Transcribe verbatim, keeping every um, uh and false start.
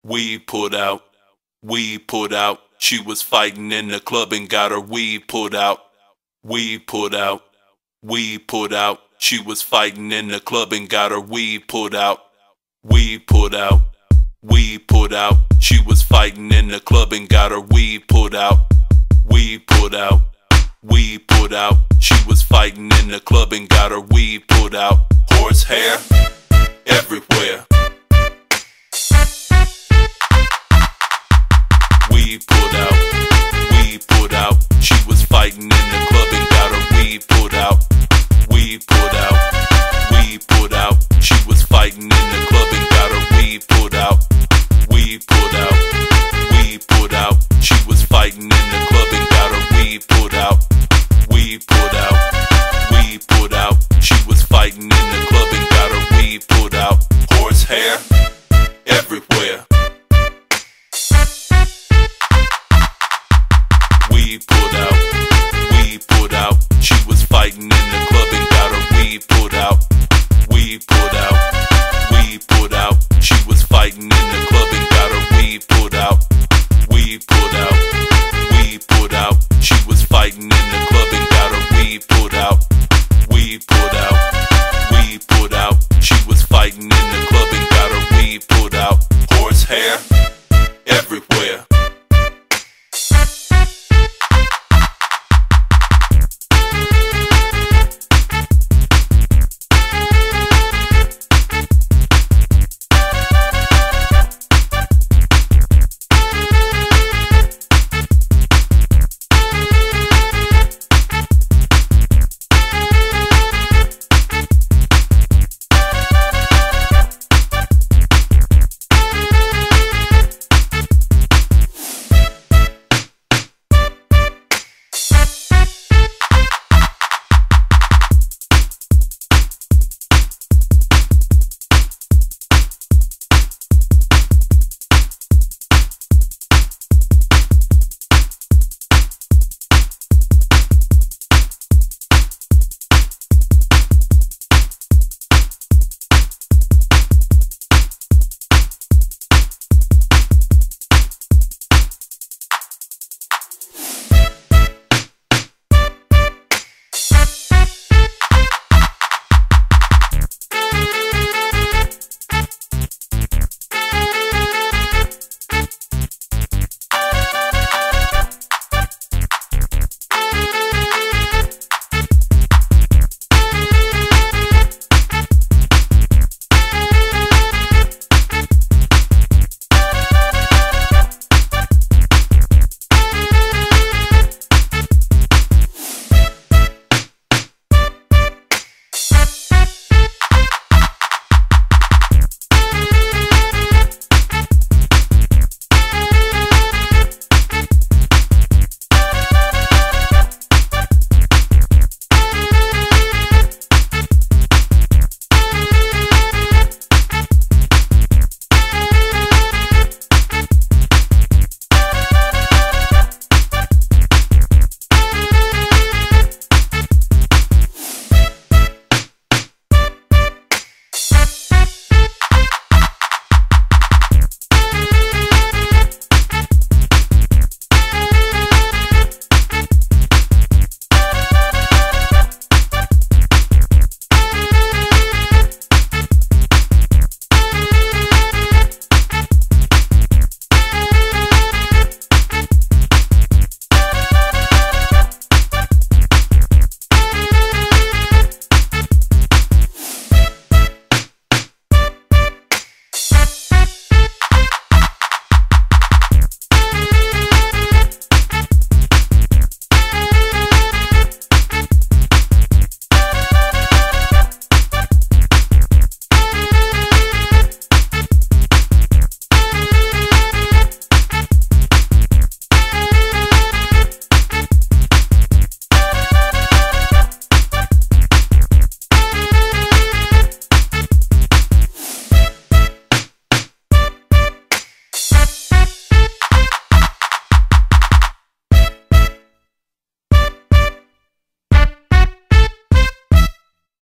Weed pulled out, weed pulled out. She was fighting in the club and got her weed pulled out. Weed pulled out, weed pulled out. She was fighting in the club and got her weed pulled out. Weed pulled out, weed pulled out. She was fighting in the club and got her weed pulled out. Weed pulled out, weed pulled out. She was fighting in the club and got her weed pulled out. Horsehair everywhere. Weed pulled out, weed pulled out. She was fighting in the club and got her weed pulled out. Weed pulled out, weed pulled out. She was fighting in the club and got her weed pulled out. Weed pulled out, weed pulled out. She was fighting in the club and got her weed pulled out. Weed pulled out, weed pulled out. She was fighting in the club and got her weed pulled out. Horsehair everywhere. Weed pulled out, weed pulled out. She was fighting in the club and got her weed pulled out. Weed pulled out, weed pulled out. She was fighting in the club and got her weed pulled out. Weed pulled out, weed pulled out. She was fighting in the club and got her weed pulled out. Weed pulled out, weed pulled out. She was fighting in the club and got her weed pulled out. Horsehair everywhere.